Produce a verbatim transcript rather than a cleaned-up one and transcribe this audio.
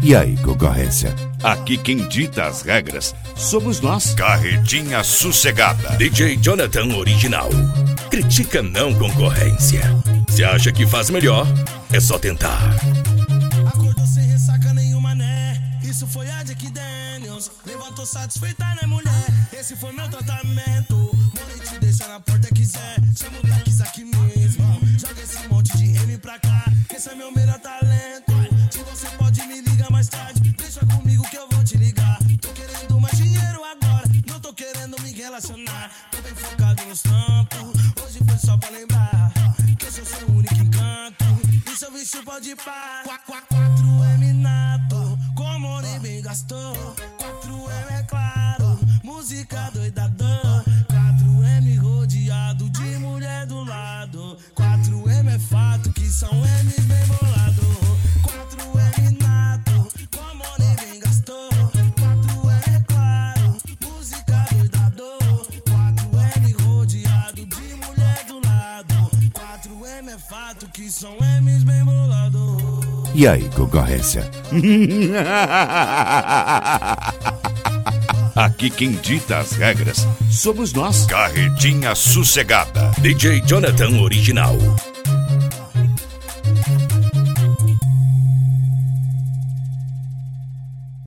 E aí, concorrência? Aqui quem dita as regras somos nós. Carretinha sossegada. D J Jonathan Original. Critica não, concorrência. Se acha que faz melhor, é só tentar. Acordou sem ressaca nenhuma, né? Isso foi a Jack Daniels. Levantou satisfeita, né, mulher? Esse foi meu tratamento. Morei te deixar na porta, quiser. Chama o taquis aqui mesmo. Joga esse monte de M pra cá. Esse é meu melhor talento. Se você pode me ligar mais tarde, deixa comigo que eu vou te ligar. Tô querendo mais dinheiro agora, não tô querendo me relacionar. Tô bem focado nos trampos. Hoje foi só pra lembrar que eu sou seu único encanto. E seu vício pode parar. quatro M nato, como nem bem gastou. quatro M é claro, música doidadão. quatro M rodeado de mulher do lado. quatro M é fato que são M's bem bolado. quatro M nato, como nem bem gastou. quatro M é claro, música doidadão. quatro M rodeado de mulher do lado. quatro M é fato que são M's bem bolado. E aí, concorrência? Aqui quem dita as regras somos nós. Carretinha sossegada. D J Jonathan Original.